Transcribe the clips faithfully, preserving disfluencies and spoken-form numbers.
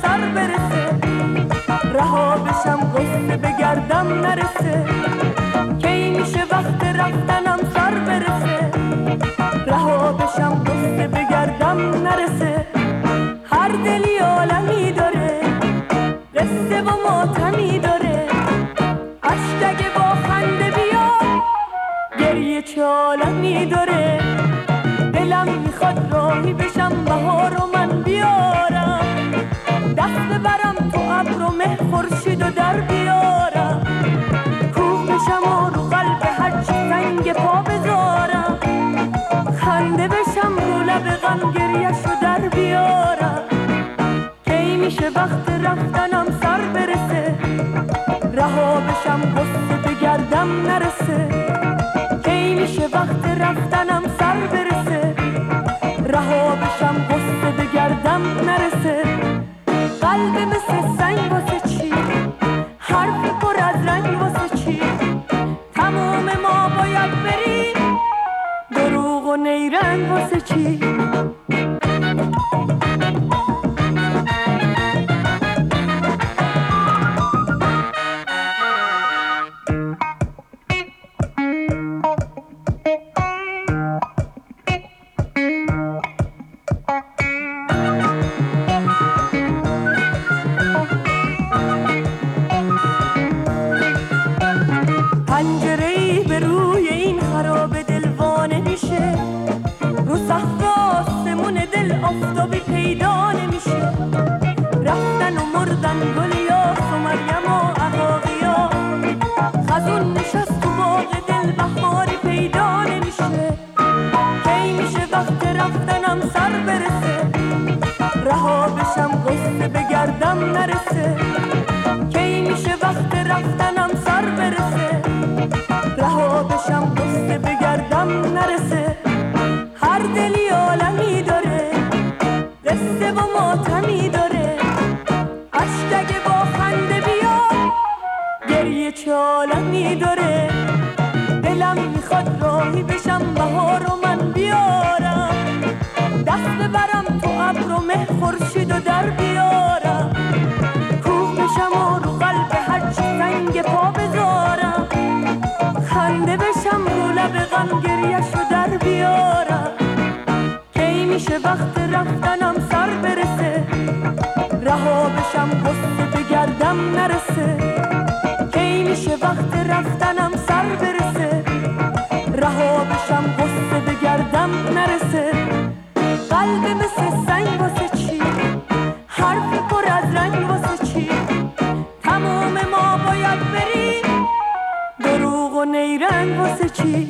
سر برسه، رها بشم قصه بگردم نرسه. کی میشه وقت رفتنم سر برسه، رها بشم قصه بگردم نرسه. هر دلی عالمی داره، قصه و ماتمی داره. عشق اگه با خنده بیا، گریه چه عالمی داره. دلم میخواد راهی بشم بهار و من بیارم، دست ببرم تو ابر و مه خورشید و در بیارم. کوه بشم و رو قلب هرچی سنگ پا بذارم، خنده بشم رو لب غم گریه‌شو در بیارم. کی میشه وقت رفتنم سر برسه، رها بشم قصه بگردم نرسه. کی میشه وقت رفتنم سر برسه، رها بشم قصه بگردم نرسه. قلب مثل سنگ واسه چی، حرف پر از رنگ واسه چی. تمام ما باید بریم، دروغ و نیرنگ واسه چی. پنجره‌ای به روی این خراب دلوانه میشه، رو صحرا آسمون دل آفتابی پیدا نمیشه. رفتن و مردن گل یاس و مریم و عقاقیا، خزون نشست تو باغ دل بهاری پیدا نمیشه. کی میشه وقت رفتنم سر برسه، رها بشم قصه بگردم نرسه. کی میشه وقت رفتنم سر برسه، رها بشم قصه بگردم نرسه. هر دلی عالمی داره، قصه و ماتمی داره. عشق اگه با خنده بیا، گریه چه عالمی داره. دلم میخواد راهی بشم بهار و من بیارم، دست ببرم تو ابر و مه خورشید و در بیارم. کوه بشم و رو قلب هرچی سنگ پا بذارم، خنده بشم رو لب غم گریه‌شو در بیارم. کی میشه وقت رفتنم سر برسه، رها بشم قصه بگردم نرسه. کی میشه وقت رفتنم سر برسه، رها بشم قصه بگردم نرسه. قلب مثل سنگ واسه چی، حرف پر از رنگ واسه چی. تمام ما باید بریم، دروغ و نیرنگ واسه چی.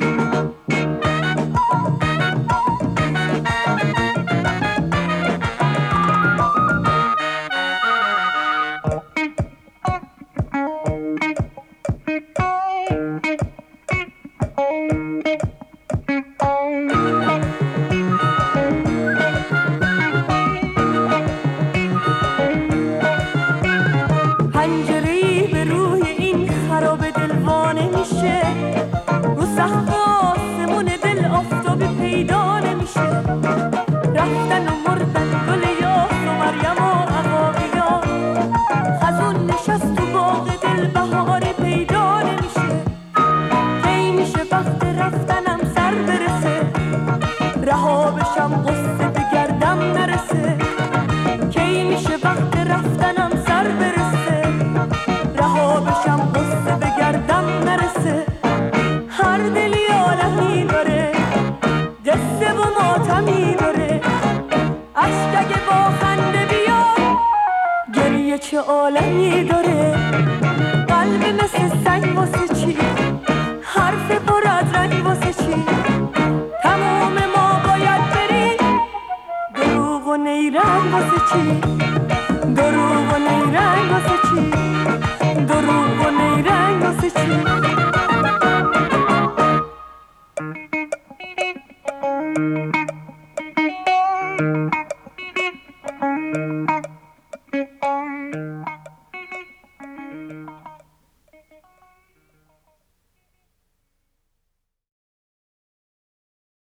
پنجره‌ای به روی این خراب دلوانه میشه، رو صحرا آسمون دل آفتابی پیدا نمیشه. رفتن و مردن گل یاس و مریم و عقاقیا، خزون نشست تو باغ دل بهاری پیدا نمیشه. کی میشه وقت رفتنم سر برسه، رها بشم قصه بگردم نرسه. کی میشه وقت رفتنم سر برسه، رها بشم قصه بگردم نرسه. هر دلی عالمی داره، قصه و ماتمی داره. عشق اگه با خنده بیا، گریه چه عالمی داره. قلب مثل سنگ واسه چی، حرف پر از رنگ واسه چی. تمام ما باید بریم، دروغ و نیرنگ واسه چی. دروغ و نیرنگ واسه چی. دروغ و نیرنگ واسه چی.